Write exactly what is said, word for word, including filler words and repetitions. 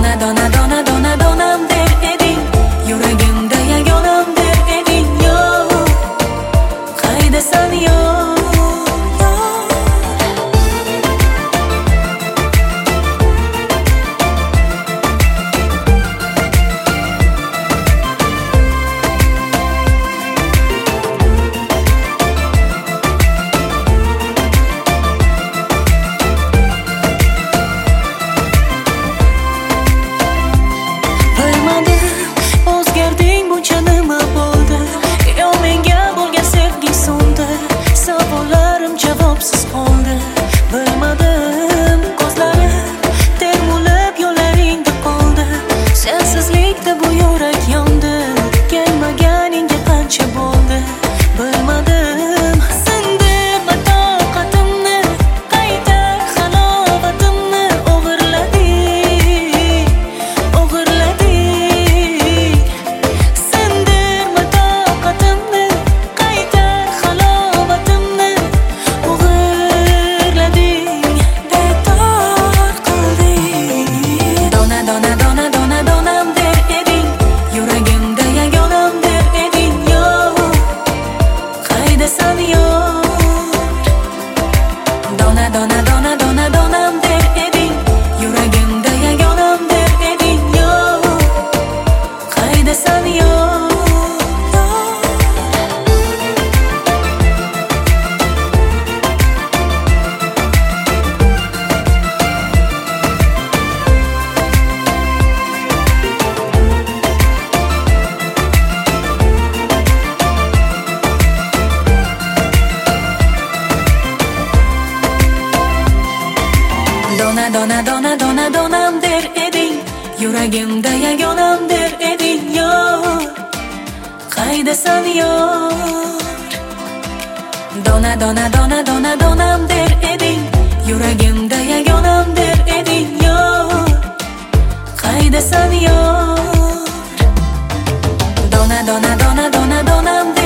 Dona dona dona dona donam der eding, yuragimda yagonam der eding. Yo, qaydasan yo? Javobsiz qoldi, bilmadim. Ko'zlarim termulib yo'llaringda qoldi. Sensizlikda bu yurak yondi. Kelmaganingga qancha bo'ldi, bilmadim. Sindirma toqatimni, qaytar halovatimni. O'g'irlading, o'g'irlading. Sindirma toqatimni, qaytar halovatimni. Dona dona dona donam der eding, yuragimda yagonam der eding. Yo, qaydasan yo? Dona dona dona dona donam der eding, yuragimda yagonam der eding. Yo, qaydasan yo? Dona dona dona dona donam der eding, yuragimda yagonam der eding. Yo, qaydasan yo? Dona dona dona dona donam der eding, yuragimda yagonam der eding. Yo, qaydasan yo? Dona dona dona dona donam